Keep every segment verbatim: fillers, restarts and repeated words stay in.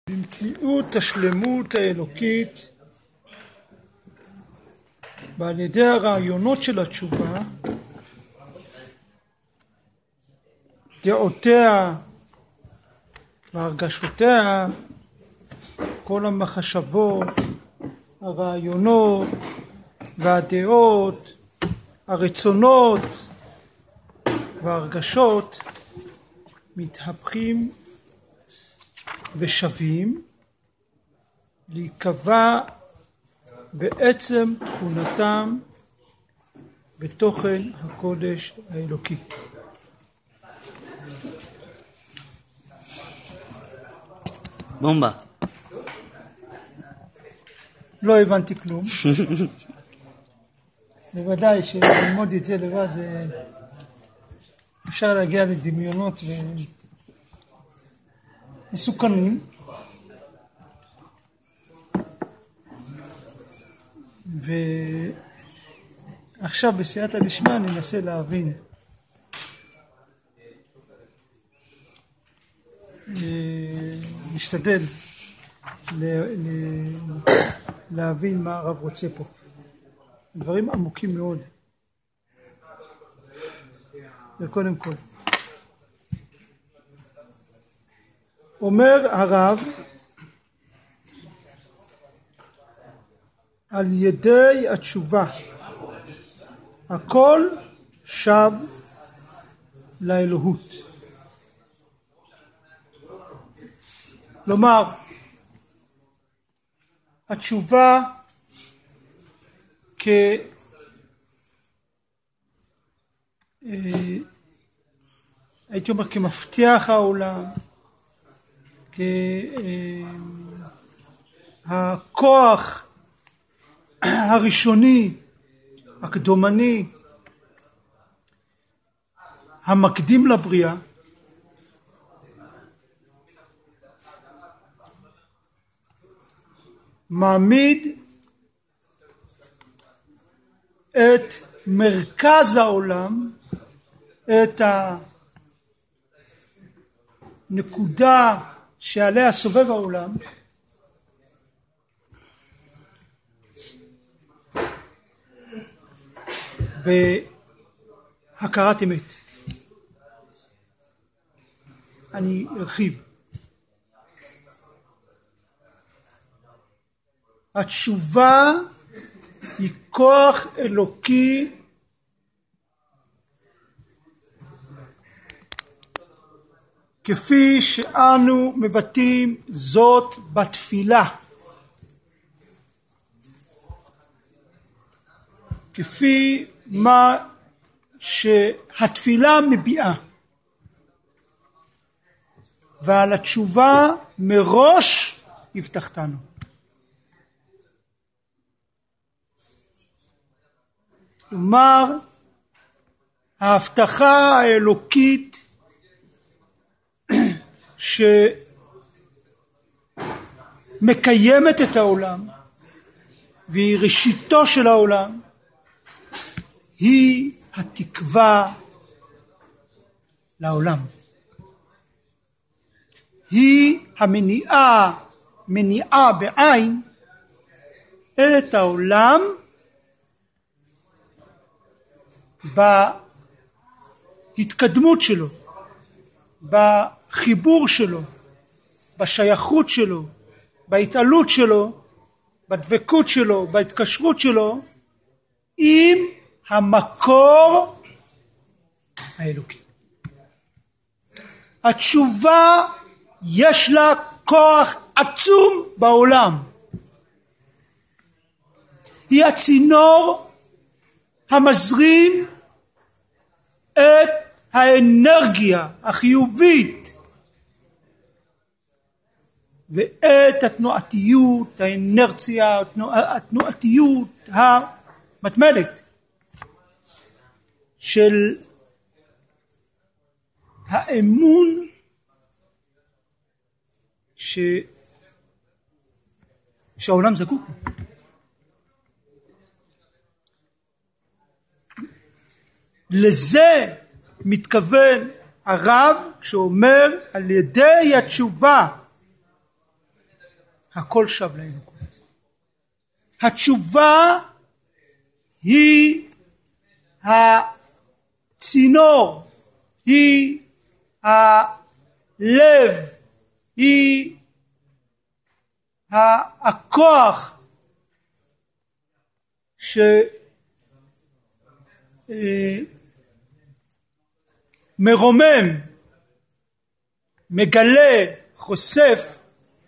במציאות השלמות האלוקית ועל ידי הרעיונות של התשובה, דעותיה והרגשותיה, כל המחשבות, הרעיונות והדעות, הרצונות והרגשות מתהפכים ושווים להיקבע בעצם תכונתם בתוכן הקודש האלוקי. בומבה. לא הבנתי כלום. בוודאי שללמוד את זה לבד זה אפשר להגיע לדמיונות ומסוכנים. ועכשיו בסייעתא דשמיא אני אנסה להבין להשתדל להבין מה הרב רוצה פה. דברים עמוקים מאוד. וקודם כל אומר הרב על ידי התשובה הכל שב לאלוהות. כלומר התשובה כ הייתי אומר כמפתח העולם, כהכוח הראשוני, הקדומני, המקדים לבריאה, מעמיד את מרכז העולם, את הנקודה שעליה סובב העולם, בהכרת אמת. אני ארחיב. התשובה היא כוח אלוקי כפי שאנו מבטאים זאת בתפילה, כפי מה שהתפילה מביעה, ועל התשובה מראש הבטחתנו. כלומר ההבטחה האלוקית שמקיימת את העולם והיא ראשיתו של העולם, היא התקווה לעולם, היא המניעה, מניעה בעין את העולם בהתקדמות שלו, בחיבור שלו, בשייכות שלו, בהתעלות שלו, בדבקות שלו, בהתקשרות שלו עם המקור האלוקי. התשובה יש לה כוח עצום בעולם. היא הצינור המזרים את האנרגיה החיובית ואת התנועתיות, האנרציה, התנועתיות המתמדת של האמון ש... שהעולם זקוק לו. לזה מתכוון הרב שאומר על ידי התשובה הכל שב לאלוקות. התשובה היא הצינור, היא הלב, היא הכוח שמרומם, מגלה, חושף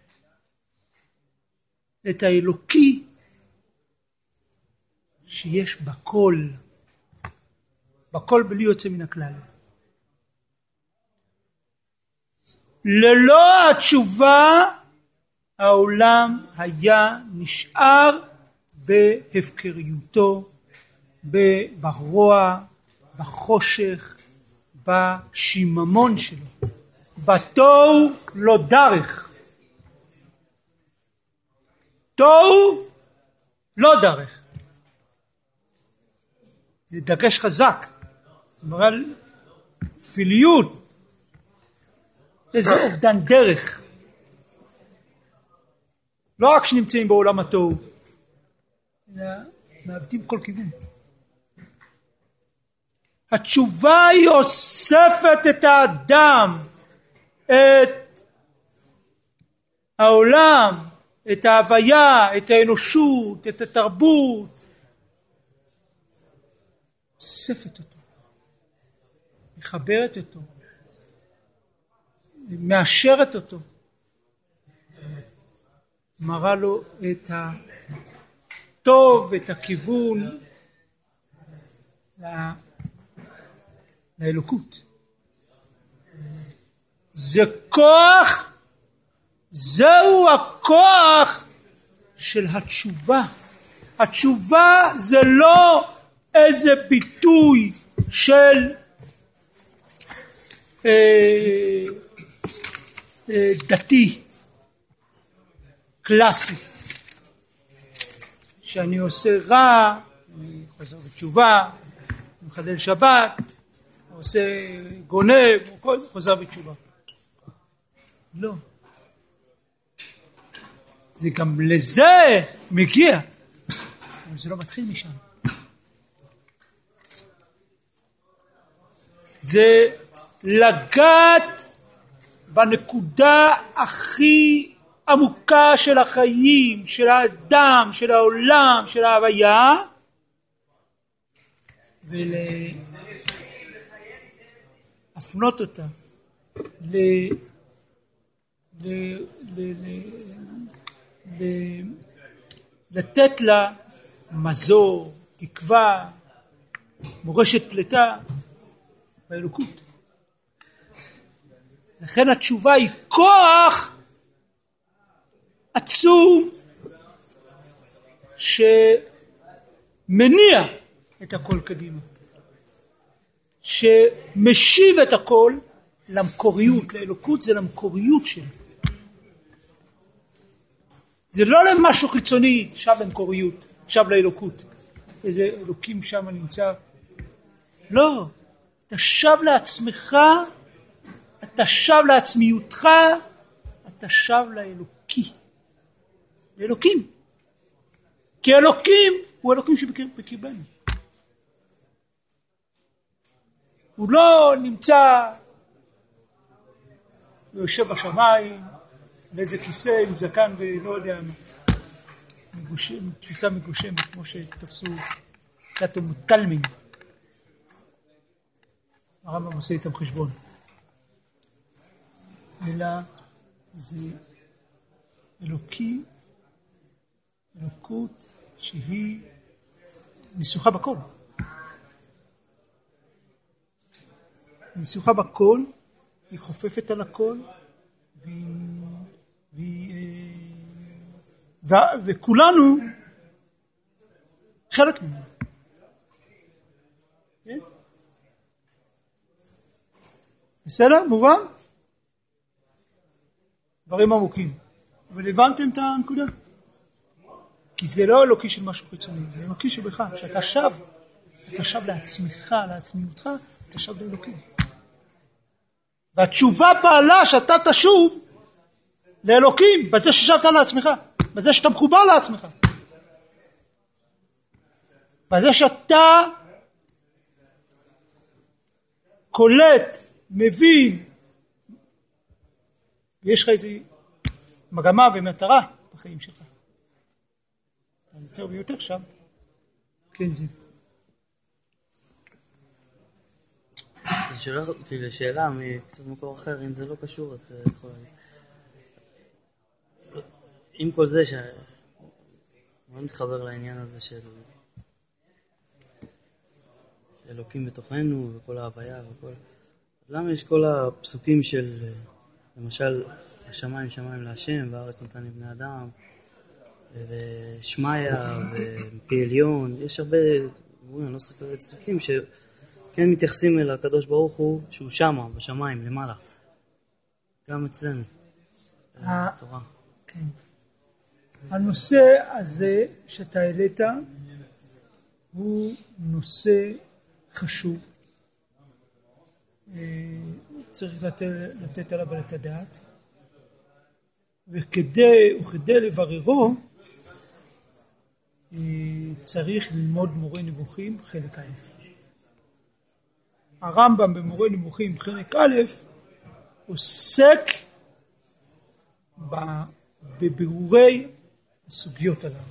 את האלוקי שיש בכל, בכל בלי יוצא מן הכלל. ללא התשובה העולם היה נשאר בהפקריותו, ברוע, בחושך, בשיממון שלו, בתוהו לא דרך. תוהו לא דרך. זה דגש חזק. זאת אומרת, פיליות. איזה אובדן דרך. לא רק שנמצאים בעולם התוהו, אלא מאבדים כל כיוון. התשובה היא אוספת את האדם, את העולם, את ההוויה, את האנושות, את התרבות. אוספת אותו, מחברת אותו, מאשרת אותו, מראה לו את הטוב, את הכיוון לאלוקות. זה כוח, זהו הכוח של התשובה. התשובה זה לא איזה ביטוי של אה, אה, דתי קלאסי, שאני עושה רע, אני חוזר בתשובה, מחלל שבת, עושה גונב, חוזר בתשובה. לא. זה גם לזה מגיע, אבל זה לא מתחיל משם. זה לגעת בנקודה הכי עמוקה של החיים, של האדם, של העולם, של ההוויה, ולהפנות אותה, ל... ל... ל... ל... ל... לתת לה מזור, תקווה, מורשת פלטה באלוקות. לכן התשובה היא כוח עצום שמניע את הכל קדימה, שמשיב את הכל למקוריות. לאלוקות זה למקוריות שלה, זה לא למשהו חיצוני, שב למקוריות, שב לאלוקות, איזה אלוקים שם נמצא. לא, אתה שב לעצמך, אתה שב לעצמיותך, אתה שב לאלוקי, לאלוקים. כי אלוקים הוא אלוקים שבקרבנו. הוא לא נמצא, הוא יושב בשמיים, לאיזה כיסא עם זקן ולא יודע, מגושם, תפיסה מגושמת, כמו שתפסו קאטו מוטלמין. הרמב"ם עושה איתם חשבון. אלא זה אלוקי, אלוקות שהיא ניסוחה בכל. ניסוחה בכל, היא חופפת על הכל, והיא, והיא, ו, וכולנו חלק ממנו. כן? בסדר? מובן? דברים עמוקים. אבל הבנתם את הנקודה? כי זה לא אלוקי של משהו חיצוני, זה אלוקי שבך, שאתה שב, אתה שב לעצמך, לעצמיותך, אתה שב לאלוקים. והתשובה פעלה שאתה תשוב לאלוקים, בזה ששבת לעצמך. בזה שאתה מחובר לעצמך, בזה שאתה קולט, מבין, ויש לך איזו מגמה ומטרה בחיים שלך. יותר ויותר שם. כן, זיו. זה שולח אותי לשאלה מקצת מקור אחר, אם זה לא קשור, אז אתה יכול להגיד. עם כל זה שאני מאוד מתחבר לעניין הזה של אלוקים בתוכנו וכל ההוויה וכל... למה יש כל הפסוקים של למשל השמיים שמיים להשם והארץ נתן לבני אדם ושמיה ומפי עליון, יש הרבה, אני לא שחק את ציטוטים שכן מתייחסים אל הקדוש ברוך הוא שהוא שמה בשמיים למעלה, גם אצלנו בתורה. כן. הנושא הזה שאתה העלית הוא נושא חשוב, צריך לתת, לתת עליו את הדעת, וכדי, וכדי לבררו צריך ללמוד מורה נבוכים חלק א'. הרמב"ם במורה נבוכים חלק א' עוסק בבירורי הסוגיות הללו.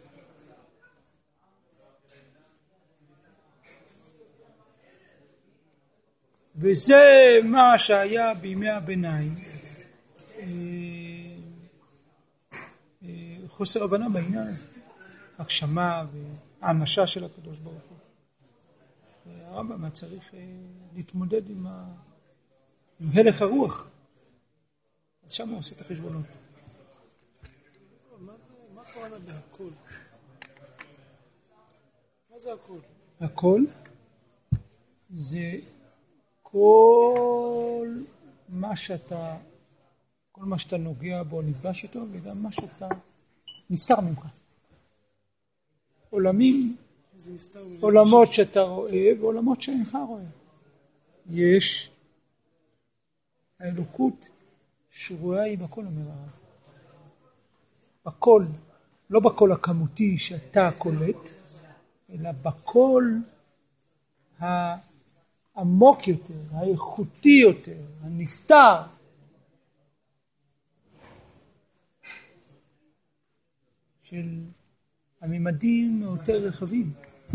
וזה מה שהיה בימי הביניים, חוסר הבנה בעניין הזה, הגשמה והאנשה של הקדוש ברוך הוא. הרמב"ם היה צריך להתמודד עם, ה... עם הלך הרוח, אז שם הוא עושה את החשבונות. מה זה, מה קורה בהכל? מה זה הכל? הכל זה כל מה שאתה, כל מה שאתה נוגע בו נפגש איתו, וגם מה שאתה נסתר ממך. עולמים, עולמות שאתה רואה ועולמות שאינך רואה. יש האלוקות שרואה היא בכל, אומר הרב. בכל, לא בכל הכמותי שאתה קולט, אלא בכל העמוק יותר, האיכותי יותר, הנסתר. של הממדים היותר רחבים.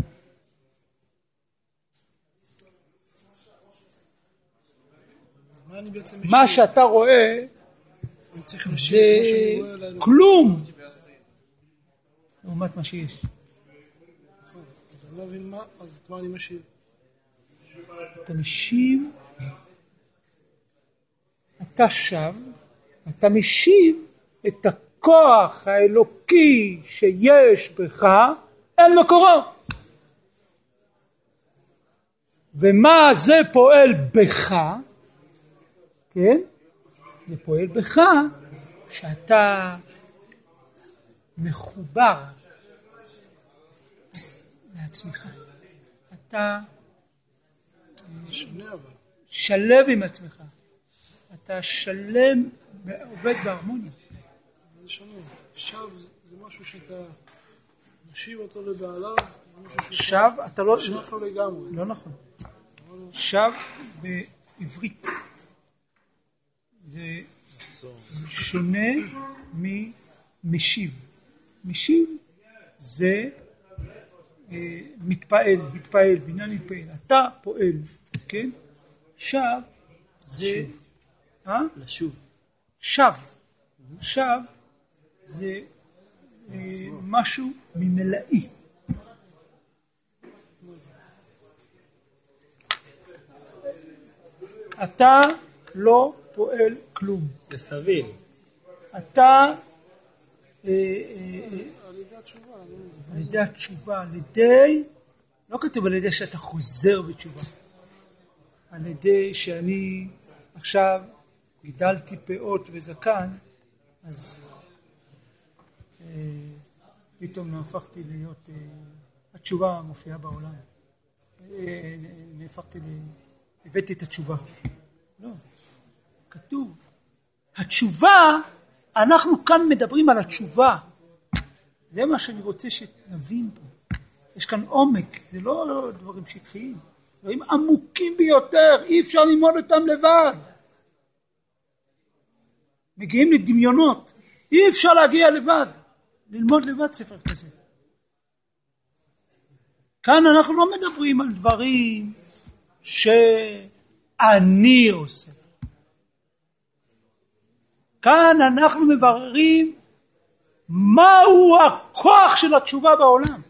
מה אני בעצם מה שאתה רואה זה כלום לעומת מה שיש. נכון, אז אני לא מבין מה, אז מה אני משיב? אתה משיב, אתה שב, אתה משיב את הכוח האלוקי שיש בך אל מקורו. ומה זה פועל בך? כן? זה פועל בך שאתה מחובר לעצמך. אתה שונה אבל. שלב עם עצמך. אתה שלם ועובד בהרמוניה. זה שונה. שב זה משהו שאתה משיב אותו לבעליו. שב, אתה לא... שב לו לגמרי. לא נכון. שב בעברית. זה שונה ממשיב. משיב זה אה, מתפעל, מתפעל, בניין מתפעל. אתה פועל, כן? שב זה... אה? לשוב. שב. שב זה אה, משהו ממלאי. אתה לא פועל כלום. זה סביל. אתה על ידי התשובה. על ידי התשובה, על ידי, לא כתוב על ידי שאתה חוזר בתשובה, על ידי שאני עכשיו גידלתי פאות וזקן, אז אה, פתאום הפכתי להיות, אה, התשובה מופיעה בעולם, אה, נהפכתי, ל... הבאתי את התשובה. לא, כתוב, התשובה, אנחנו כאן מדברים על התשובה, זה מה שאני רוצה שנבין פה. יש כאן עומק, זה לא דברים שטחיים, דברים עמוקים ביותר, אי אפשר ללמוד אותם לבד. מגיעים לדמיונות, אי אפשר להגיע לבד, ללמוד לבד ספר כזה. כאן אנחנו לא מדברים על דברים שאני עושה. כאן אנחנו מבררים מהו הכוח של התשובה בעולם.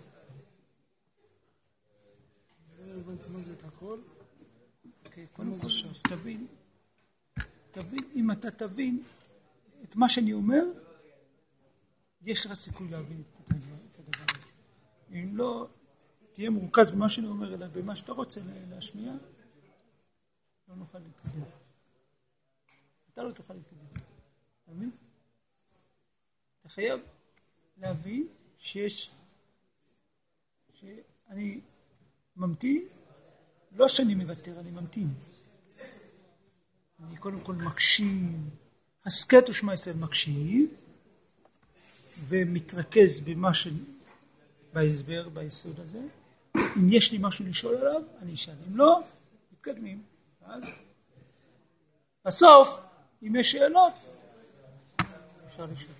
לא הבנתי מה זה את הכל. קודם כל תבין, תבין, אם אתה תבין את מה שאני אומר, יש לך סיכוי להבין את הדבר הזה. אם לא תהיה מורכז במה שאני אומר, אלא במה שאתה רוצה להשמיע, לא נוכל להתקדם. אתה לא תוכל להתקדם. אתה מבין? אתה חייב להבין שיש, שאני ממתין, לא שאני מוותר, אני ממתין. אני קודם כל מקשיב, הסקט ושמע ישראל מקשיב, ומתרכז במה ש... בהסבר, ביסוד הזה. אם יש לי משהו לשאול עליו, אני אשאל. אם לא, מתקדמים. אז בסוף, אם יש שאלות, אפשר לשאול.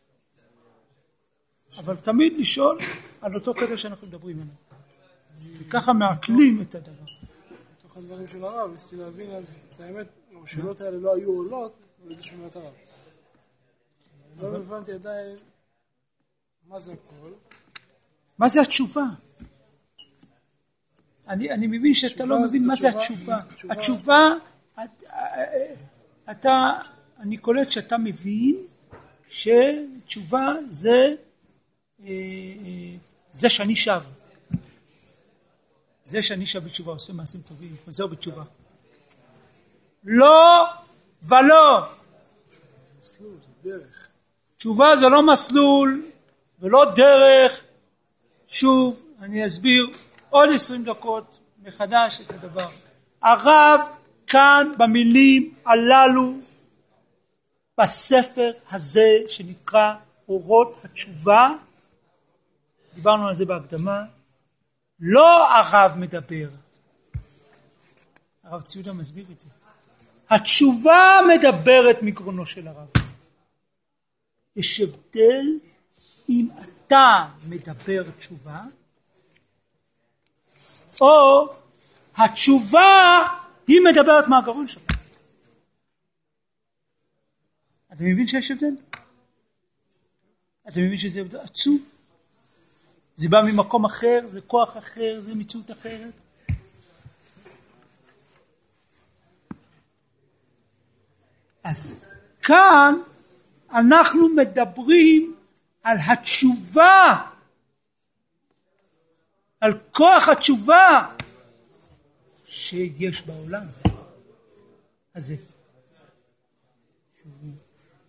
אבל תמיד לשאול על אותו קטע שאנחנו מדברים עליו. וככה מעכלים את הדבר. בתוך הדברים של הרב, ניסיתי להבין אז, את האמת, השאלות האלה לא היו עולות, לא ידעו שמיעת הרב. לא הבנתי עדיין מה זה הכל. מה זה התשובה? אני, אני מבין שאתה לא מבין מה זה התשובה. התשובה, אתה, אני קולט שאתה מבין שתשובה זה, זה שאני שב. זה שאני שב בתשובה, עושה מעשים טובים, חוזר בתשובה. לא ולא. מסלול, זה דרך. תשובה זה לא מסלול ולא דרך. שוב, אני אסביר עוד עשרים דקות מחדש את הדבר. הרב כאן במילים הללו, בספר הזה שנקרא אורות התשובה, דיברנו על זה בהקדמה, לא הרב מדבר. הרב ציודה מסביר את זה. התשובה מדברת מגרונו של הרב. יש הבדל אם אתה מדבר תשובה, או התשובה היא מדברת מהגרון שלך. אתה מבין שיש הבדל? אתה מבין שזה הבדל עצוב? זה בא ממקום אחר, זה כוח אחר, זה מציאות אחרת. אז כאן אנחנו מדברים על התשובה, על כוח התשובה שיש בעולם הזה, שהוא,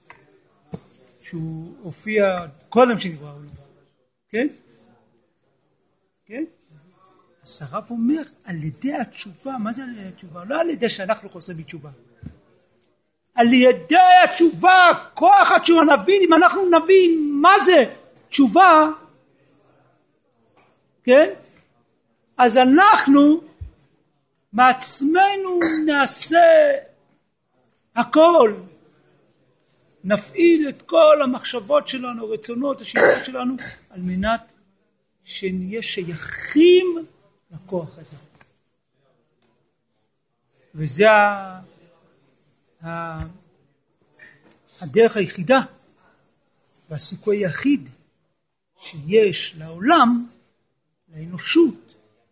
שהוא הופיע קודם שנברא העולם, כן? כן? אז הרב אומר על ידי התשובה, מה זה על ידי התשובה? לא על ידי שאנחנו חוזרים בתשובה, על ידי התשובה, כוח התשובה. נבין, אם אנחנו נבין מה זה תשובה, כן? אז אנחנו מעצמנו נעשה הכל, נפעיל את כל המחשבות שלנו, רצונות, השאיפות שלנו, על מנת שנהיה שייכים לכוח הזה. וזה הדרך היחידה והסיכוי היחיד שיש לעולם, לאנושות,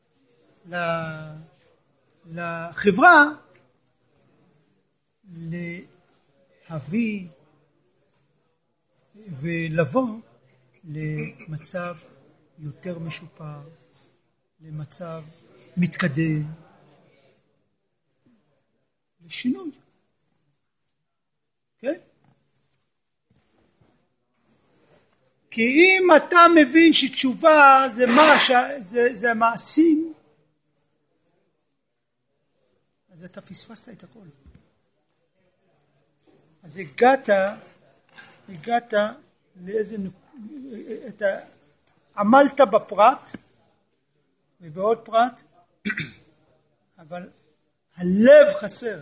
לחברה, להביא ולבוא למצב יותר משופר, למצב מתקדם, לשינוי. כן? כי אם אתה מבין שתשובה זה מה ש... זה, זה מעשים, אז אתה פספסת את הכל. אז הגעת, הגעת לאיזה את ה... עמלת בפרט ובעוד פרט, אבל הלב חסר.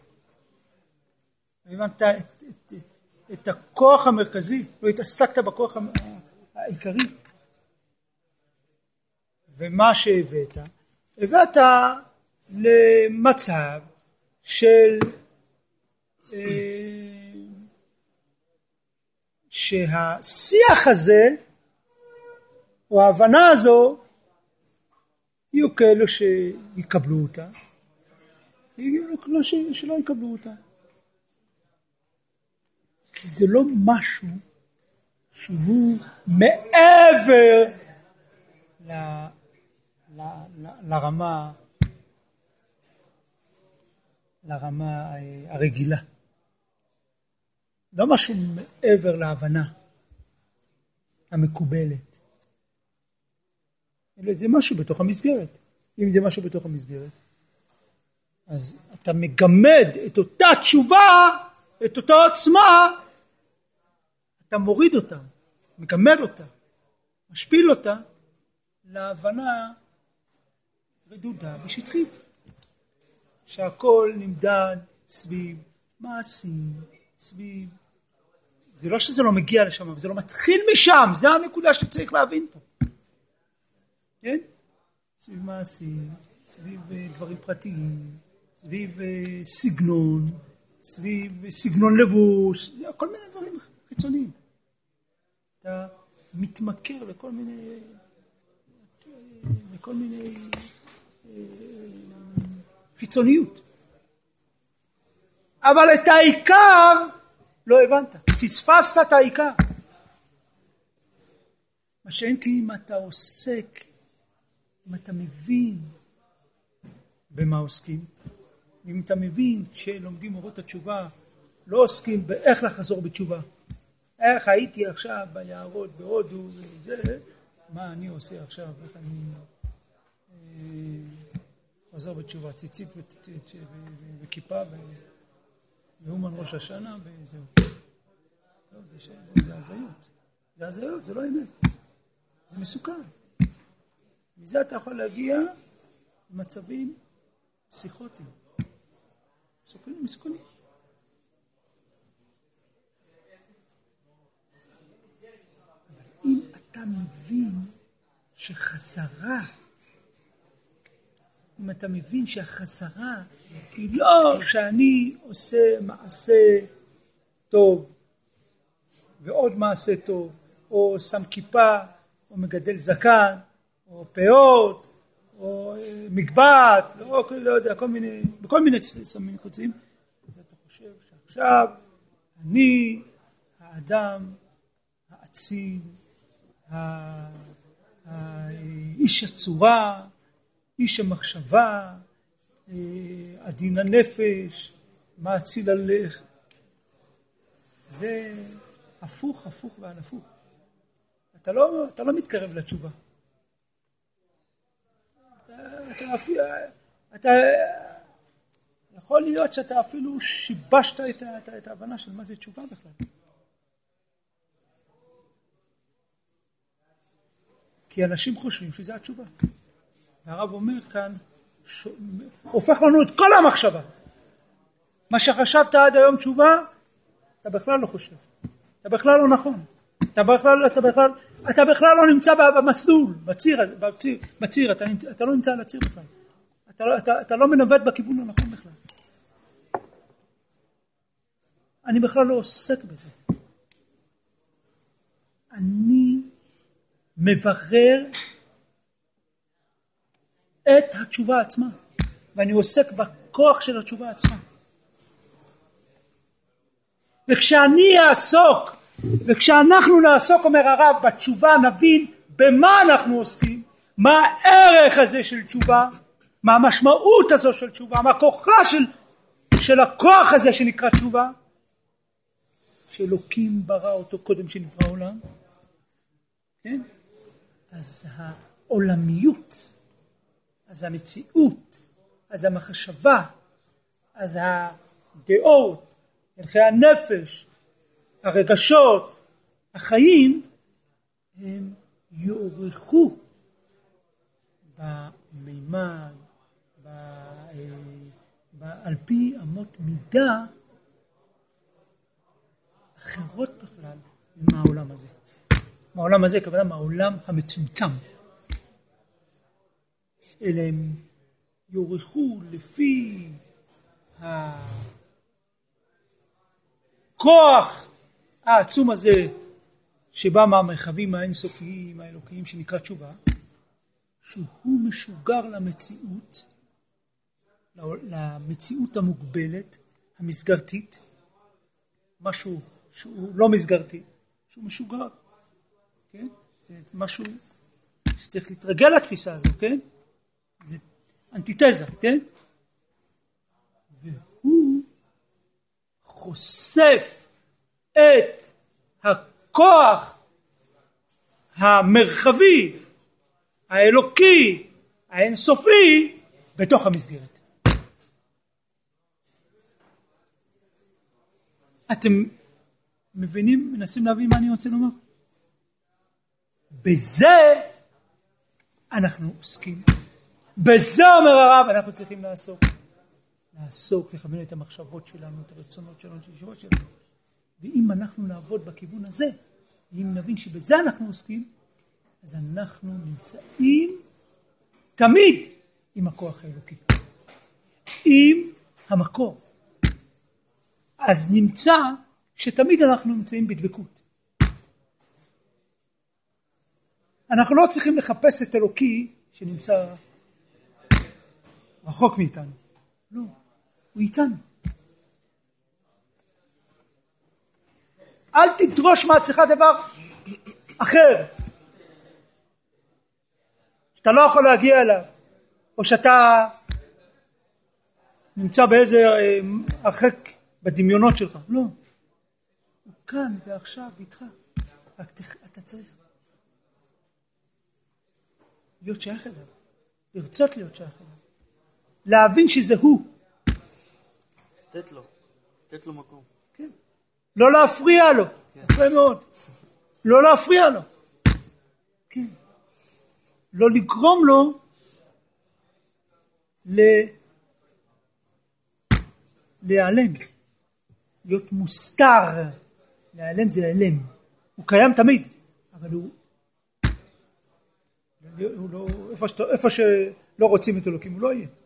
הבנת את, את, את הכוח המרכזי, לא התעסקת בכוח העיקרי. ומה שהבאת, הבאת למצב של שהשיח הזה או ההבנה הזו יהיו כאלו שיקבלו אותה, יהיו כאלו שלא יקבלו אותה, כי זה לא משהו שהוא מעבר ל, ל, ל, לרמה לרמה הרגילה, לא משהו מעבר להבנה המקובלת, אלא זה משהו בתוך המסגרת. אם זה משהו בתוך המסגרת, אז אתה מגמד את אותה תשובה, את אותה עוצמה, אתה מוריד אותה, מגמד אותה, משפיל אותה להבנה רדודה ושטחית, שהכל נמדד סביב מעשים, סביב, זה לא שזה לא מגיע לשם, אבל זה לא מתחיל משם, זה הנקודה שצריך להבין פה. כן? סביב מעשים, סביב דברים פרטיים, סביב סגנון, סביב סגנון לבוש, כל מיני דברים חיצוניים. אתה מתמכר לכל מיני, לכל מיני חיצוניות. אבל את העיקר לא הבנת, פספסת את העיקר. מה שאין כי אם אתה עוסק, אם אתה מבין במה עוסקים, אם אתה מבין שלומדים אורות התשובה, לא עוסקים באיך לחזור בתשובה. איך הייתי עכשיו ביערות בהודו וזה, מה אני עושה עכשיו, איך אני אה, חוזר בתשובה, ציצית וכיפה ואומן ראש השנה וזהו. לא, זה, ש... זה הזיות. זה הזיות, זה לא אמת. זה מסוכן. מזה אתה יכול להגיע למצבים פסיכוטיים. מסוכנים, מסוכנים. אם אתה מבין שחזרה, אם אתה מבין שהחזרה היא לא שאני עושה מעשה טוב ועוד מעשה טוב, או שם כיפה, או מגדל זקן, או פאות, או מגבעת, או לא יודע, כל מיני, בכל מיני סמים חוצים, אז אתה חושב שעכשיו אני האדם האציל, האיש הצורה, איש המחשבה, עדין הנפש, מאציל הלך. זה הפוך, הפוך ועל הפוך. אתה לא, אתה לא מתקרב לתשובה. אתה, אתה, אפילו, אתה יכול להיות שאתה אפילו שיבשת את, את, את ההבנה של מה זה תשובה בכלל. כי אנשים חושבים שזה התשובה. והרב אומר כאן, ש... הופך לנו את כל המחשבה. מה שחשבת עד היום תשובה, אתה בכלל לא חושב. אתה בכלל לא נכון. אתה בכלל, אתה בכלל, אתה בכלל לא נמצא במסלול, בציר, בציר, בציר, אתה, אתה לא נמצא על הציר בכלל. אתה, אתה, אתה לא מנווט בכיוון הנכון בכלל. אני בכלל לא עוסק בזה. אני מברר את התשובה עצמה, ואני עוסק בכוח של התשובה עצמה. וכשאני אעסוק, וכשאנחנו נעסוק, אומר הרב, בתשובה נבין במה אנחנו עוסקים, מה הערך הזה של תשובה, מה המשמעות הזו של תשובה, מה הכוחה של, של הכוח הזה שנקרא תשובה, שאלוקים ברא אותו קודם שנברא עולם. כן? אז העולמיות, אז המציאות, אז המחשבה, אז הדעות, הלכי הנפש, הרגשות, החיים, הם יערכו במימד, ב, ב, על פי אמות מידה אחרות בכלל מהעולם הזה. מהעולם הזה, כוונה מהעולם המצומצם. אלה הם יערכו לפי הכוח העצום הזה שבא מהמרחבים האינסופיים האלוקיים שנקרא תשובה, שהוא משוגר למציאות, למציאות המוגבלת, המסגרתית, משהו שהוא לא מסגרתי, שהוא משוגר, כן? זה משהו שצריך להתרגל לתפיסה הזו, כן? זה אנטיתזה, כן? והוא חושף את הכוח המרחבי, האלוקי, האינסופי, בתוך המסגרת. אתם מבינים, מנסים להבין מה אני רוצה לומר? בזה אנחנו עוסקים. בזה אומר הרב, אנחנו צריכים לעסוק. לעסוק, לכוון את המחשבות שלנו, את הרצונות שלנו, את הישיבות שלנו. ואם אנחנו נעבוד בכיוון הזה, אם נבין שבזה אנחנו עוסקים, אז אנחנו נמצאים תמיד עם הכוח האלוקי. עם המקור. אז נמצא שתמיד אנחנו נמצאים בדבקות. אנחנו לא צריכים לחפש את אלוקי שנמצא רחוק מאיתנו. לא, הוא איתנו. אל תדרוש מעצמך דבר אחר שאתה לא יכול להגיע אליו, או שאתה נמצא באיזה הרחק בדמיונות שלך. לא, הוא כאן ועכשיו איתך, רק אתה צריך להיות שייך אליו, לרצות להיות שייך אליו, להבין שזה הוא. תת לו, תת לו מקום. כן. לא להפריע לו, יפה מאוד. לא להפריע לו. כן. לא לגרום לו ל... להיעלם. להיות מוסתר. להיעלם זה להיעלם. הוא קיים תמיד, אבל הוא... הוא לא... איפה, שת... איפה שלא רוצים את אלוקים, הוא לא יהיה.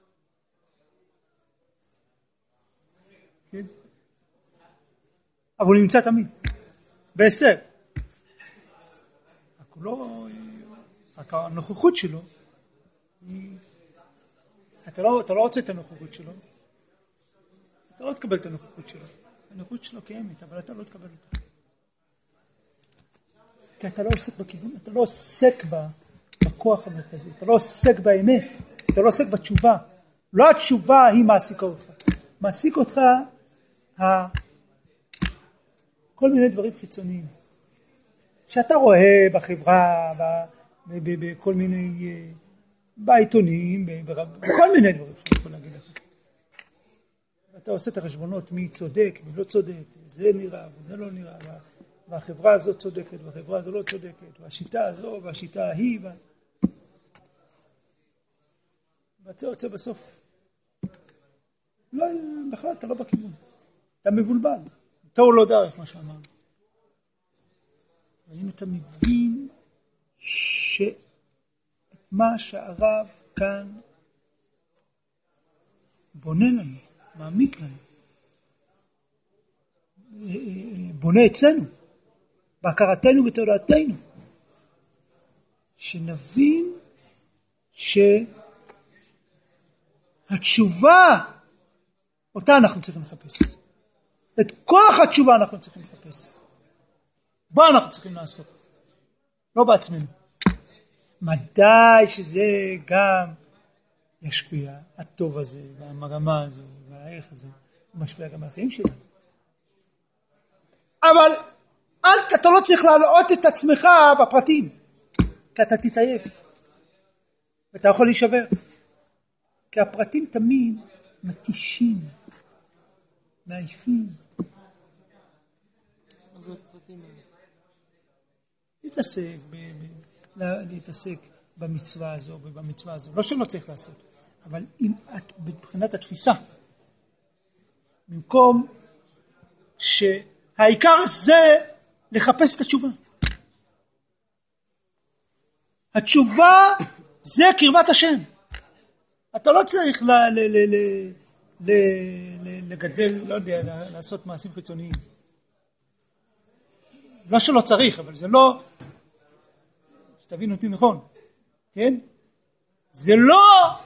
כן? אבל הוא נמצא תמיד. בהסתר. רק הוא לא... רק הנוכחות שלו היא... אתה לא, אתה לא רוצה את הנוכחות שלו. אתה לא תקבל את הנוכחות שלו. הנוכחות שלו קיימת, אבל אתה לא תקבל אותה. כי אתה לא עוסק בכיוון, אתה לא עוסק בכוח המרכזי, אתה לא עוסק באמת, אתה לא עוסק בתשובה. לא התשובה היא מעסיקה אותך. מעסיק אותך ה... כל מיני דברים חיצוניים. שאתה רואה בחברה, בכל מיני, בעיתונים, בכל מיני דברים שאני יכול להגיד לך. אתה עושה את החשבונות מי צודק, מי לא צודק, זה נראה וזה לא נראה, והחברה הזאת צודקת והחברה הזו לא צודקת, והשיטה הזו והשיטה ההיא, ואתה יוצא בסוף. לא, בכלל אתה לא בכיוון, אתה מבולבל, אתה הוא לא דרך מה שאמרנו. ואם אתה מבין שאת מה שהרב כאן בונה לנו, מעמיק לנו, בונה אצלנו, בהכרתנו ותודעתנו, שנבין שהתשובה אותה אנחנו צריכים לחפש. את כוח התשובה אנחנו צריכים לחפש. בו אנחנו צריכים לעסוק. לא בעצמנו. מדי שזה גם ישפיע, הטוב הזה, והמרמה הזו, והערך הזה, הוא משפיע גם על החיים שלנו. אבל אל, אתה לא צריך להעלות את עצמך בפרטים, כי אתה תתעייף, ואתה יכול להישבר. כי הפרטים תמיד מתישים, מעייפים. מה זה הפרטים האלה? להתעסק, ב, ב, להתעסק במצווה הזו ובמצווה הזו. לא שלא צריך לעשות, אבל אם את, מבחינת התפיסה, במקום שהעיקר זה לחפש את התשובה. התשובה זה קרבת השם. אתה לא צריך ל, ל, ל, ל, ל, ל, לגדל, לא יודע, לעשות מעשים חיצוניים. לא שלא צריך, אבל זה לא, שתבין אותי נכון, כן? זה לא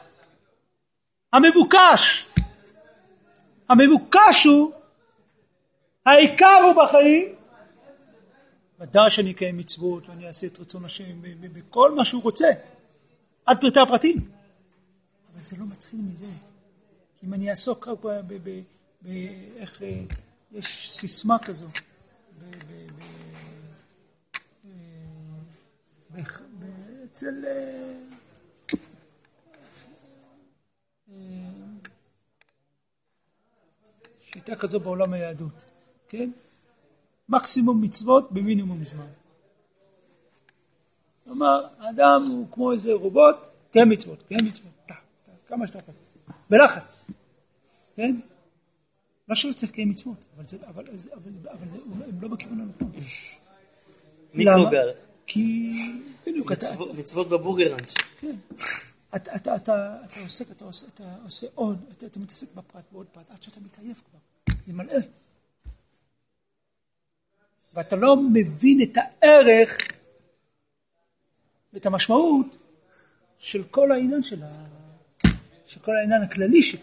המבוקש. המבוקש הוא, העיקר הוא בחיים, ודאי שאני אקיים מצוות ואני אעשה את רצון השם בכל מה שהוא רוצה, עד פרטי הפרטים. אבל זה לא מתחיל מזה. כי אם אני אעסוק רק ב... ב... ב... איך... יש סיסמה כזו. ב... ב... ב... ב... ב... אצל... שיטה כזו בעולם היהדות. כן? מקסימום מצוות במינימום זמן. כלומר, האדם הוא כמו איזה רובוט, כן מצוות, כן מצוות, כמה שאתה יכול. בלחץ. כן? לא שלא צריך כן מצוות, אבל זה, אבל, אבל, אבל זה, הם לא בכיוון הנכון. מיקרוגל. כי, בדיוק, אתה... מצוות בבורגראנץ'. כן. אתה, אתה, אתה, אתה עושה, אתה עושה, אתה עושה עוד, אתה, אתה מתעסק בפרט ועוד פרט, עד שאתה מתעייף כבר. זה מלא. ואתה לא מבין את הערך ואת המשמעות של כל העניין של, ה... של כל העניין הכללי שלו.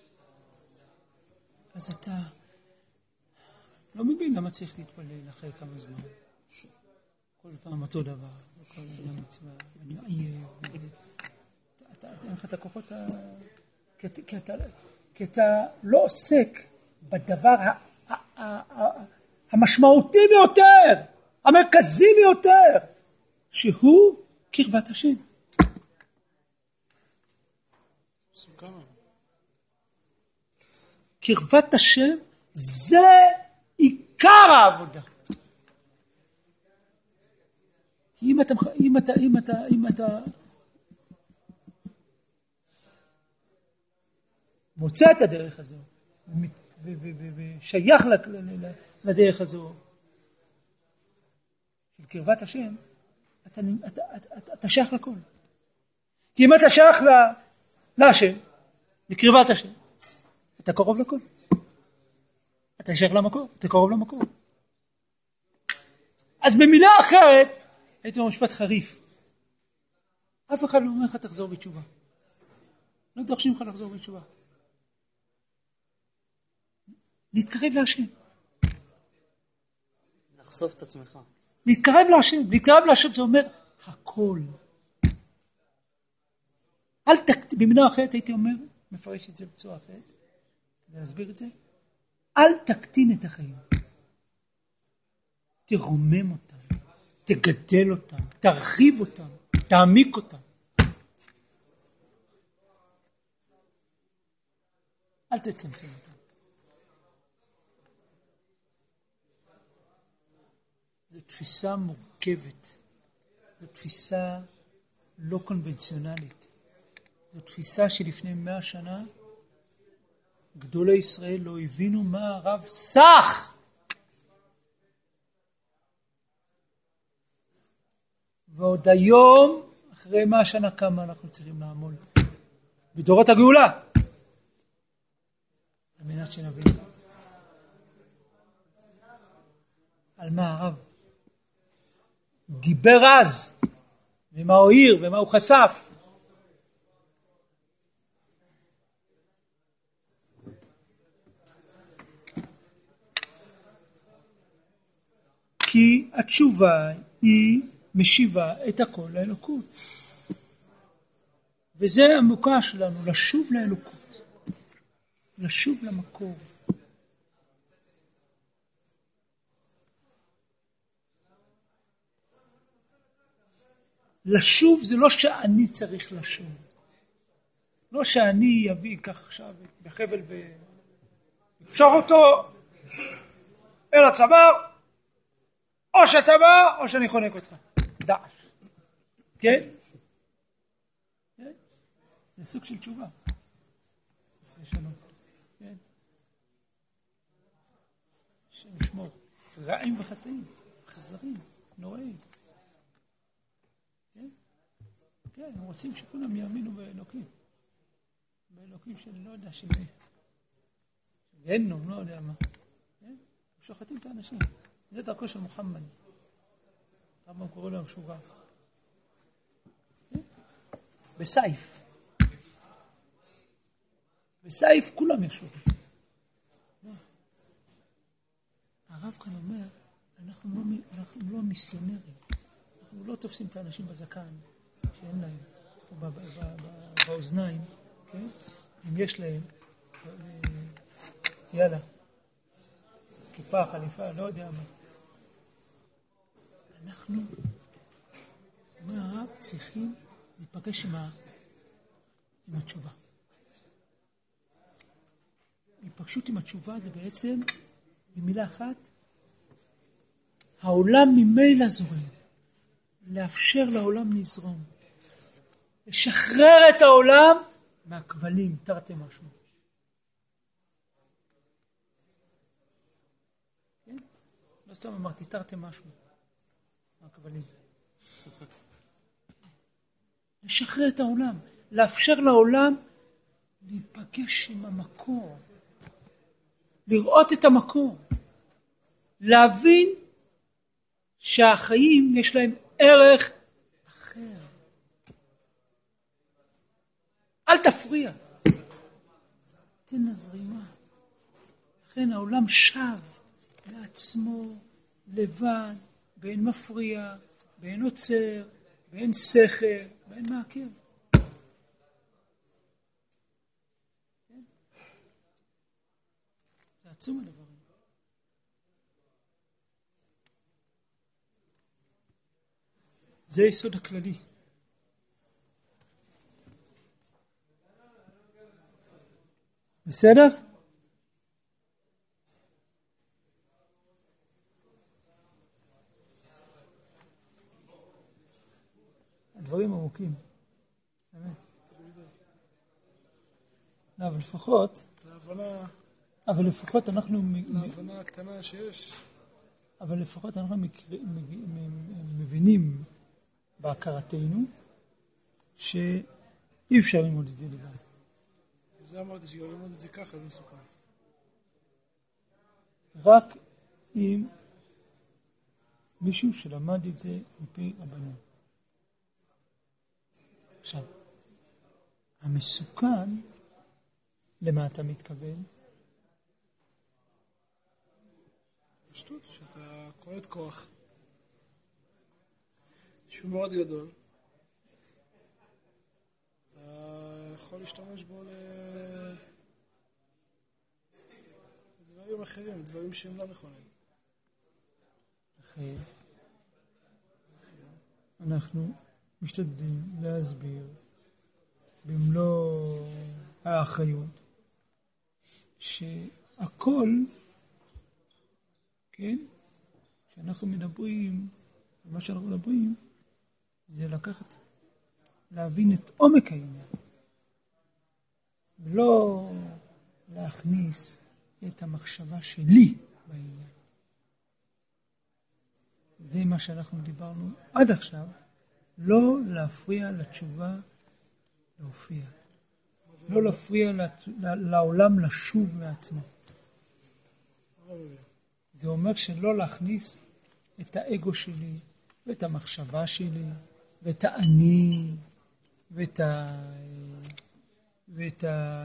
אז אתה לא מבין למה צריך להתפלל אחרי כמה זמן. כל פעם אותו דבר, כל פעם מצווה, אני עייב. אתה אין לך את הכוחות, ה... כי, אתה, כי, אתה, כי אתה לא עוסק בדבר ה... ה... ה... ה... המשמעותי ביותר, המרכזי ביותר, שהוא קרבת השם. קרבת השם זה עיקר העבודה. אם אתה, אם אתה, אם אתה, אם אתה מוצא את הדרך הזו, ושייך לדרך הזו של קרבת השם, אתה, אתה, אתה, אתה שייך לכל. כי אם אתה שייך להשם, לקרבת השם, אתה קרוב לכל. אתה שייך למקור, אתה קרוב למקור. אז במילה אחרת, הייתי במשפט חריף. אף אחד לא אומר לך תחזור בתשובה. לא דורשים לך לחזור בתשובה. להתקרב להשם. לחשוף את עצמך. להתקרב להשם. להתקרב להשם זה אומר הכל. אל תק... במילה אחרת הייתי אומר, מפרש את זה בצורה אחרת, כדי להסביר את זה, אל תקטין את החיים. תרומם אותם, תגדל אותם, תרחיב אותם, תעמיק אותם. אל תצמצם אותם. זו תפיסה מורכבת, זו תפיסה לא קונבנציונלית, זו תפיסה שלפני מאה שנה גדולי ישראל לא הבינו מה הרב סך. ועוד היום, אחרי מאה שנה כמה אנחנו צריכים לעמול בדורות הגאולה, על מנת שנבין על מה הרב דיבר אז, ומה הוא העיר, ומה הוא חשף. כי התשובה היא משיבה את הכל לאלוקות. וזה המוקע שלנו, לשוב לאלוקות. לשוב למקור. לשוב זה לא שאני צריך לשוב. לא שאני אביא כך עכשיו בחבל וקשור אותו אל הצוואר, או שאתה בא או שאני חונק אותך. דעש. כן? כן? זה סוג של תשובה. זה שלום. כן? השם ישמור. רעים וחטאים, אכזרים, נוראים. כן? כן, הם רוצים שכולם יאמינו באלוקים. באלוקים של לא יודע של גהנום, לא יודע מה. כן? שוחטים את האנשים. זה דרכו של מוחמד. הרמב"ם קורא לו המשוגע. כן? בסייף. בסייף כולם ישבו. הרב כאן אומר, אנחנו לא, אנחנו לא מיסיונרים. אנחנו לא תופסים את האנשים בזקן, שאין להם, או ב- ב- ב- באוזניים, כן? אם יש להם, יאללה, כיפה, חליפה, לא יודע מה. אנחנו, אומר הרב, צריכים להיפגש עם, ה, עם התשובה. היפגשות עם התשובה זה בעצם, במילה אחת, העולם ממילא זורם. לאפשר לעולם לזרום. לשחרר את העולם מהכבלים, תרתי משמע. כן? לא סתם אמרתי, תרתי משמע. מהכבלים. לשחרר את העולם. לאפשר לעולם להיפגש עם המקור. לראות את המקור. להבין שהחיים יש להם ערך אחר. אל תפריע. תן לזרימה. לכן העולם שב לעצמו לבד, באין מפריע, באין עוצר, באין סכר, באין מעכב. כן? זה עצום הדבר. זה היסוד הכללי. בסדר? הדברים עמוקים. באמת. לא, אבל לפחות, להבנה, אבל לפחות אנחנו, להבנה הקטנה שיש. אבל לפחות אנחנו מקר- מג- מבינים בהכרתנו שאי אפשר ללמוד את זה לבד. זה אמרתי שגם ללמוד את זה ככה, זה מסוכן. רק אם מישהו שלמד את זה מפי רבנים. עכשיו, המסוכן, למה אתה מתכוון? פשטות, שאתה קולט כוח שהוא מאוד גדול. אתה יכול להשתמש בו לדברים אחרים, דברים שהם לא נכונים. אחרי, אנחנו משתדלים להסביר במלוא האחריות שהכל, כן, כשאנחנו מדברים, מה שאנחנו מדברים זה לקחת, להבין את עומק העניין, ולא להכניס את המחשבה שלי בעניין. זה מה שאנחנו דיברנו עד עכשיו, לא להפריע לתשובה להופיע. לא להפריע לעולם לשוב מעצמו. זה אומר שלא להכניס את האגו שלי, ואת המחשבה שלי, ואת האני, ואת ה... ואת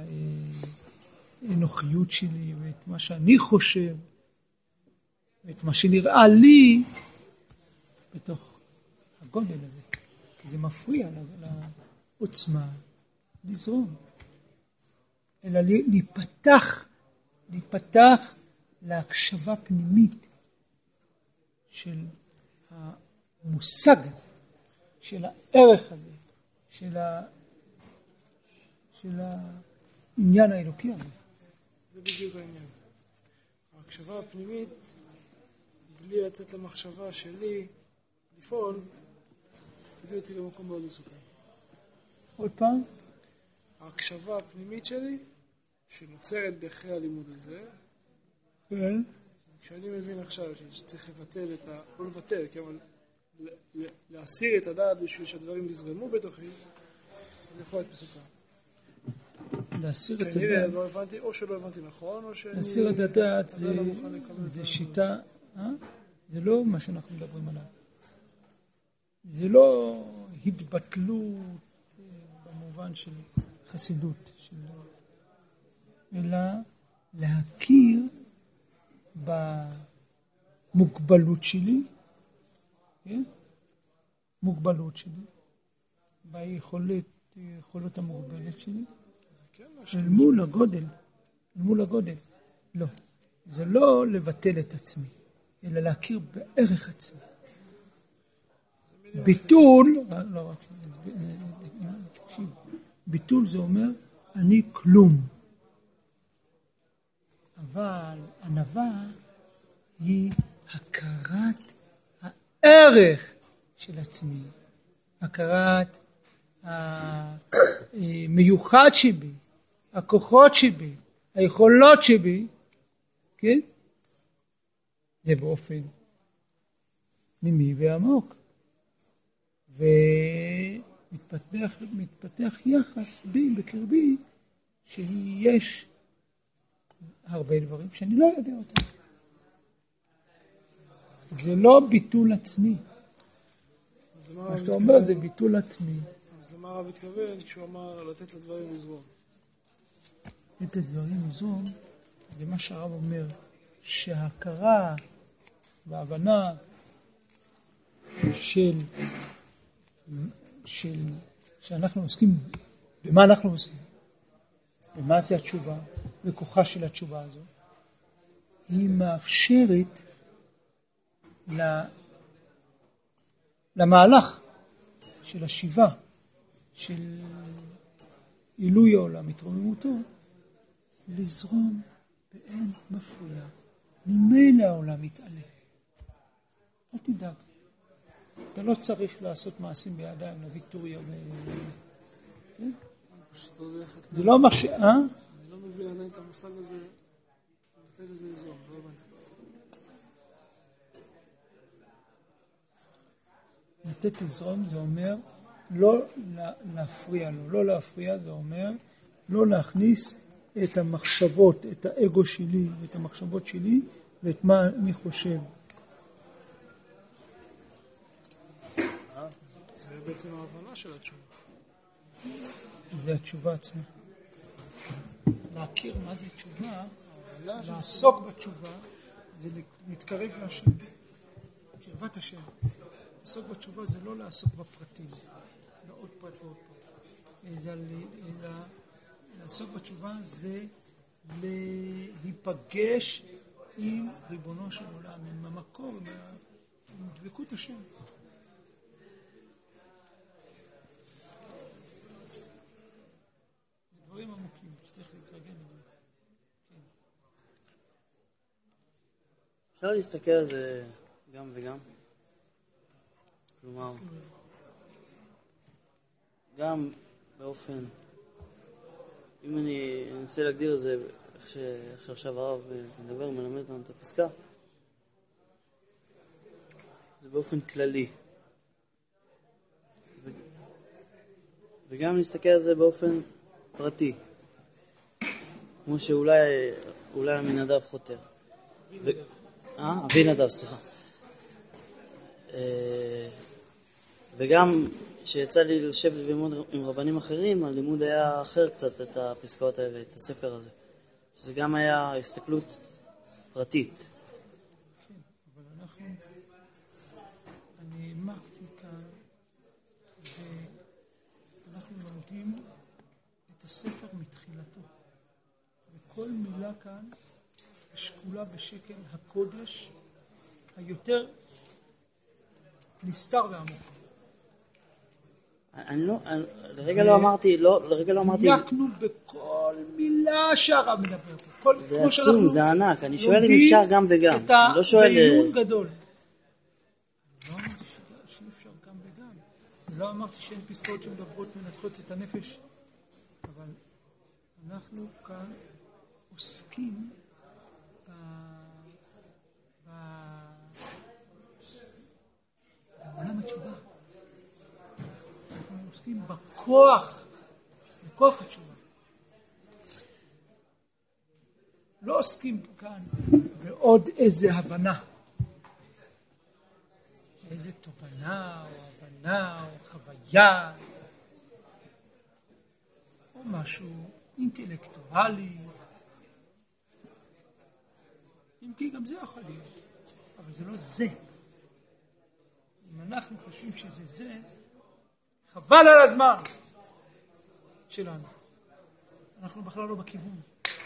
האנוכיות שלי, ואת מה שאני חושב, ואת מה שנראה לי, בתוך הגודל הזה. כי זה מפריע לעוצמה לזרום. אלא להיפתח, להיפתח להקשבה פנימית של המושג הזה, של הערך הזה, של, ה... של העניין האלוקי הזה. זה בדיוק העניין. ההקשבה הפנימית, בלי לתת למחשבה שלי לפעול, תביא אותי למקום מאוד מסוכן. עוד פעם? ההקשבה הפנימית שלי, שנוצרת באחרי הלימוד הזה, כן. כשאני מבין עכשיו שצריך לבטל את ה... לא לבטל, כי אבל ל- ל- להסיר את הדעת בשביל שהדברים יזרמו בתוכי, זה יכול להיות מסוכן. להסיר את כנראה הדעת, לא הבנתי, או שלא הבנתי נכון, או שאני... להסיר את הדעת זה, עדיין לא מוכן לקבל את זה ה- שיטה, אה? זה לא מה שאנחנו מדברים עליו. זה לא התבטלות אה, במובן של חסידות, של... אלא להכיר במוגבלות שלי, כן? מוגבלות שלי, ביכולת, יכולת המוגבלת שלי, זה כן משהו. אל מול הגודל, אל מול הגודל. לא, זה לא לבטל את עצמי, אלא להכיר בערך עצמי. ביטול, לא רק, תקשיב, ביטול זה אומר אני כלום. אבל ענווה היא הכרת הערך של עצמי, הכרת המיוחד שבי, הכוחות שבי, היכולות שבי, כן? זה באופן פנימי ועמוק. ומתפתח מתפתח יחס בי בקרבי שיש הרבה דברים שאני לא יודע אותם. זה לא ביטול עצמי. אז מה למה הרב שאתה התכוון- אומר זה ביטול עצמי. אז למה הרב התכוון כשהוא אמר לתת לדברים לזרום? את הדברים לזרום, זה מה שהרב אומר, שההכרה וההבנה של, של, שאנחנו עוסקים, במה אנחנו עושים, ומה זה התשובה, וכוחה של התשובה הזו, היא מאפשרת למהלך של השיבה, של עילוי העולם, התרוממותו, לזרום באין מפריע. ממילא העולם מתעלה. אל תדאג. אתה לא צריך לעשות מעשים בידיים, להביא טוריה ו... פשוט לא יודע איך את- זה לא מה ש... אה? אני לא מבין עדיין את המושג הזה, לתת לזה לזרום, לא הבנתי. לתת לזרום זה אומר לא להפריע לו. לא להפריע זה אומר לא להכניס את המחשבות, את האגו שלי ואת המחשבות שלי ואת מה מי חושב. זה בעצם ההבנה של התשובה. זה התשובה עצמה. להכיר מה זה תשובה, ההבנה של- לעסוק בתשובה, זה להתקרב להשם. קרבת השם. לעסוק בתשובה זה לא לעסוק בפרטים, לא עוד פרט ועוד פרט. אלא, אלא לעסוק בתשובה זה להיפגש עם ריבונו של עולם, עם המקור, עם ה- עם דבקות השם. דברים עמוקים שצריך להתרגל אליהם. אפשר להסתכל על זה גם וגם. כלומר, גם באופן, אם אני אנסה להגדיר את זה, איך ש- איך שעכשיו הרב מדבר, מלמד לנו את הפסקה, זה באופן כללי. ו- וגם להסתכל על זה באופן פרטי, כמו שאולי אולי עמינדב חותר. ו- אה? אבינדב, סליחה. אה, וגם כשיצא לי לשבת וללמוד עם רבנים אחרים, הלימוד היה אחר קצת את הפסקאות האלה, את הספר הזה. שזה גם היה הסתכלות פרטית. כן, אבל אנחנו, אני העמקתי כאן, ואנחנו לומדים את הספר מתחילתו. וכל מילה כאן שקולה בשקל הקודש היותר נסתר ועמוק. אני לא, אני, לרגע לא אמרתי, לא, לרגע לא אמרתי, דייקנו בכל מילה שהרב מדבר פה. כל- זה כמו עצום, שאנחנו זה ענק. אני שואל אם לומדים אפשר גם וגם. את אני לא שואל... בעיון גדול. לא אמרתי ש- שאי אפשר גם וגם. לא אמרתי שאין פסקאות שמדברות מנתחות את הנפש, אבל אנחנו כאן עוסקים ב... ב... בעולם התשובה. אנחנו עוסקים בכוח, בכוח התשובה. לא עוסקים כאן בעוד איזה הבנה. איזה תובנה או הבנה או חוויה או משהו אינטלקטואלי, אם כי גם זה יכול להיות, אבל זה לא זה. אם אנחנו חושבים שזה זה, חבל על הזמן שלנו. אנחנו בכלל לא בכיוון.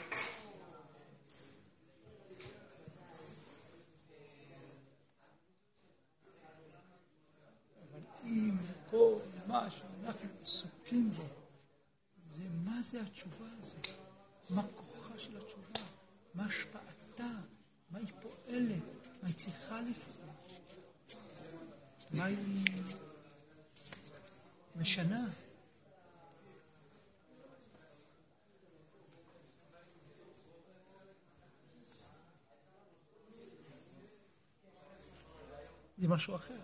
אם כל מה שאנחנו עסוקים בו זה מה זה התשובה הזאת, מה כוחה של התשובה, מה השפעתה, מה היא פועלת, מה היא צריכה לפעול, מה היא משנה. זה משהו אחר.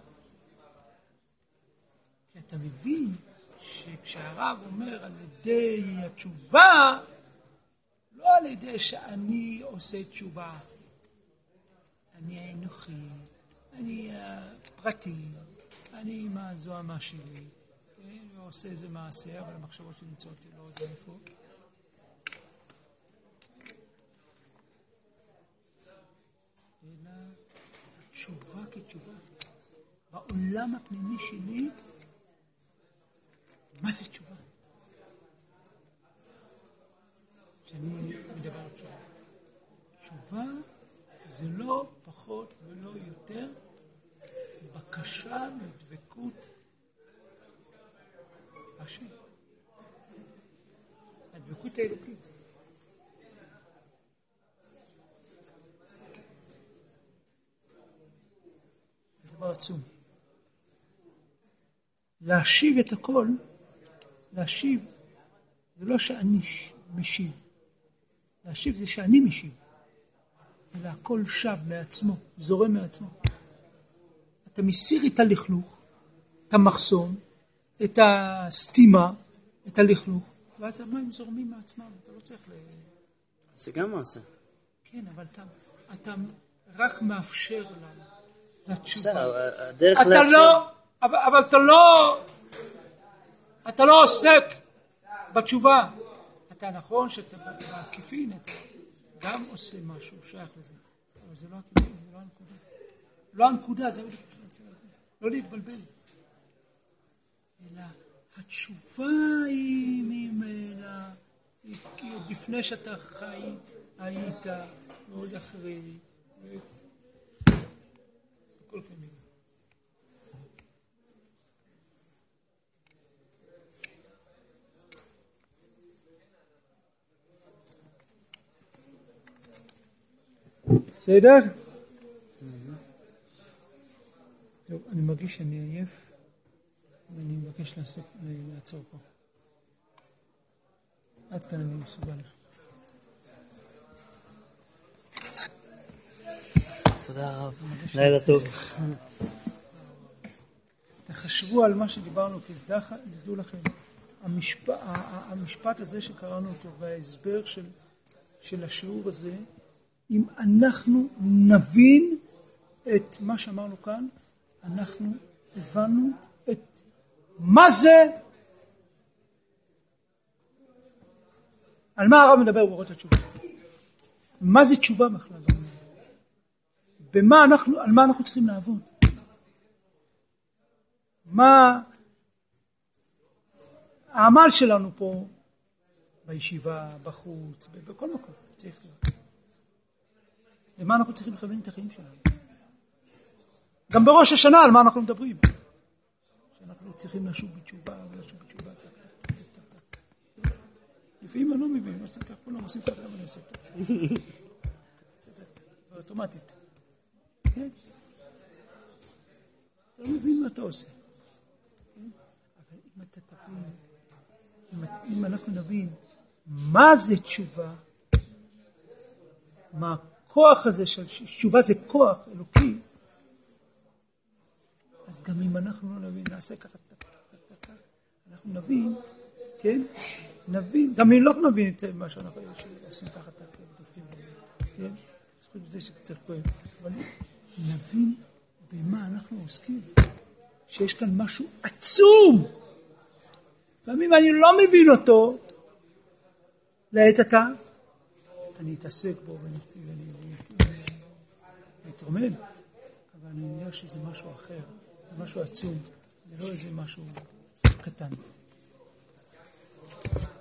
כי אתה מבין שכשהרב אומר על ידי התשובה, לא על ידי שאני עושה תשובה, אני האנוכי, אני הפרטי, אני עם הזוהמה שלי, ועושה איזה מעשה, אבל המחשבות שנמצאות לי לא יודע איפה. אלא התשובה כתשובה. בעולם הפנימי שלי, מה זה תשובה? שאני מדבר על תשובה. תשובה זה לא פחות ולא יותר בקשה לדבקות השם. הדבקות האלוקית. זה דבר עצום. להשיב את הכל, להשיב זה לא שאני משיב. להשיב זה שאני משיב. אלא הכל שב מעצמו, זורם מעצמו. אתה מסיר את הלכלוך, את המחסום, את הסתימה, את הלכלוך, ואז המים זורמים מעצמם, אתה לא צריך ל... זה גם מעשה. כן, אבל אתה, אתה רק מאפשר לנו, לתשובה. בסדר, הדרך אתה לאפשר... לא, אבל, אבל אתה לא, אתה לא עוסק בתשובה. אתה נכון שאתה בעקיפין, אתה גם עושה משהו שייך לזה, אבל זה לא הכיוון, זה לא הנקודה. לא הנקודה, זה לא להתבלבל. אלא התשובה היא ממילא, היא עוד לפני שאתה חי, היית, ועוד אחרי, וכל פעמים. בסדר? טוב, אני מרגיש שאני עייף, ואני מבקש לעצור פה. עד כאן אני מסוגל. תודה רב. לילה טוב. תחשבו על מה שדיברנו, כי תדעו לכם, המשפט הזה שקראנו אותו, וההסבר של השיעור הזה, אם אנחנו נבין את מה שאמרנו כאן, אנחנו הבנו את מה זה, על מה הרב מדבר באורות התשובה. מה זה תשובה בכלל? במה אנחנו, על מה אנחנו צריכים לעבוד? מה העמל שלנו פה בישיבה, בחוץ, בכל מקום צריך להיות. למה אנחנו צריכים לכוון את החיים שלנו? גם בראש השנה על מה אנחנו מדברים? שאנחנו צריכים לשוב בתשובה ולשוב בתשובה. לפעמים אני לא מבין, מה עושים כך? כולם עושים כך, למה אני עושה כך? זה אוטומטית. כן? אתה לא מבין מה אתה עושה. אתה תבין, אם, אם אנחנו נבין מה זה תשובה, מה הכוח הזה של תשובה, זה כוח אלוקי, אז גם אם אנחנו לא נבין, נעשה ככה, טק, טק, טק, אנחנו נבין, כן? נבין, גם אם לא נבין את מה שאנחנו עושים ככה, טק, כן? זכות בזה שקצת כואב, אבל נבין במה אנחנו עוסקים, שיש כאן משהו עצום, פעמים אני לא מבין אותו, לעת עתה, אני אתעסק בו ואתרומם, אבל אני יודע שזה משהו אחר, משהו עצום, זה לא איזה משהו קטן.